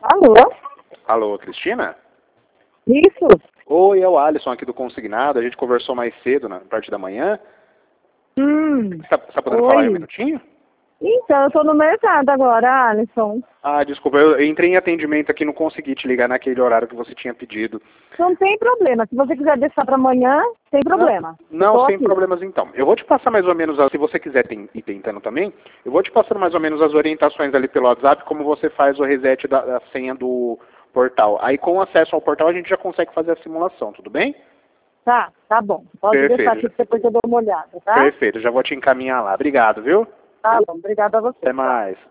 Alô? Alô, Cristina? Isso? Oi, é o Alisson aqui do Consignado. A gente conversou mais cedo, na parte da manhã. Você tá podendo falar aí um minutinho? Então, eu tô no mercado agora, Alisson. Ah, desculpa, eu entrei em atendimento aqui e não consegui te ligar naquele horário que você tinha pedido. Não tem problema. Se você quiser deixar pra amanhã, sem problema. Não, sem aqui. problemas então. Eu vou te passar mais ou menos, se você quiser ir tentando também, eu vou te passando mais ou menos as orientações ali pelo WhatsApp, como você faz o reset da senha do portal. Aí com acesso ao portal a gente já consegue fazer a simulação, tudo bem? Tá bom. Pode Perfeito. deixar aqui que depois eu dou uma olhada, tá? Perfeito, já vou te encaminhar lá. Obrigado, viu? Tá bom, obrigada a você. Até mais.